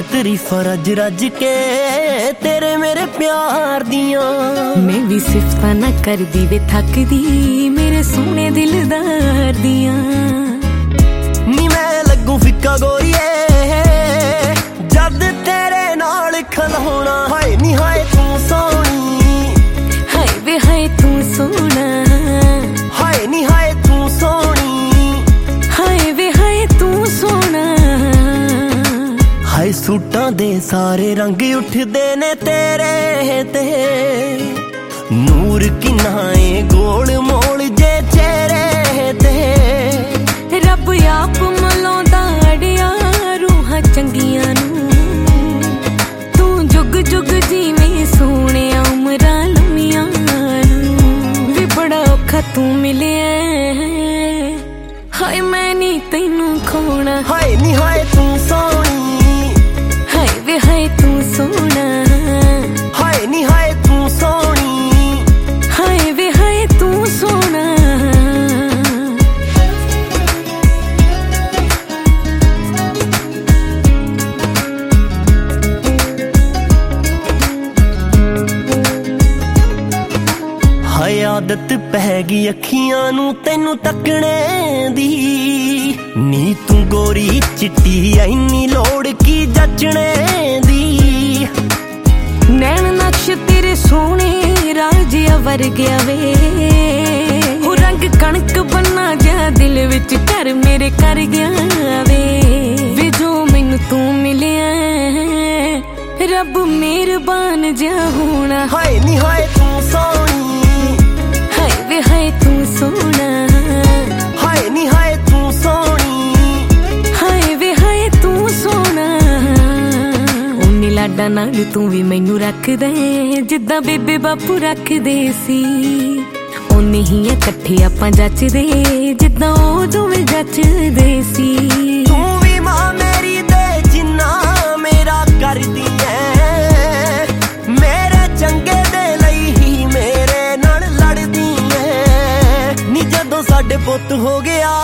तरीफा रज रज के तेरे मेरे प्यार दियां। मैं भी सिफता ना कर दी वे थक दी मेरे सोने दिलदार दियां। नी मैं लगू फिक्का गोरीए जद तेरे नाल खलोना। हाय नी हाय तू सोनी, हाय वे हाय तू सोना, हाय नी हाय तू सोनी, हाय वे हाय तू सोना। हाय सूटां दे सारे रंग उठदे ने तेरे ते, नूर किन्ना ए गोल मोल जे चेहरे ते। रब आप मलाउंदा अड़िया रूहां चंगियां नूं, तू जुग जुग जीवें सोहणे उमरां लम्मियां नूं। वे बड़ा औखा तू मिलिया हाय मैं नी तैनू खोना। हाय नी हाय तू सोनी, हाय वे हाय तू सोना, हाय नी हाय तू सोनी, हाय वे हाय तू सोना। हाय आदत पै गई अखियां नू तैनू तकने दी, नी तू गोरी चिट्टी ऐनी लोड़ की जचने दी। नैन नक्श तेरे सोने राजिया वर्गिया वे, हो रंग कणक बन्ना जा दिल विच कर मेरे कर गया वे जो मैनू तू मिलिया रब मेहरबान जा होना। हाय नी हाय तू सोनी, हाय वे हाय तू सोना, हाय नी हाय तू सोनी, हाय वे हाय तू सोना। उन्नी लाडा नाल तू भी मैनू रखदा जिद्दां बेबे बापू रखदे सी, उन्नी ही इकट्ठे आपां जचदे जिद्दां ओ दोवें जचदे सी। तू भी मां मेरी दे जिन्ना मेरा करदी ऐ, मेरे चंगे दे लई ही मेरे नाल लड़दी ऐ। नी जदों साडे पुत्त हो गया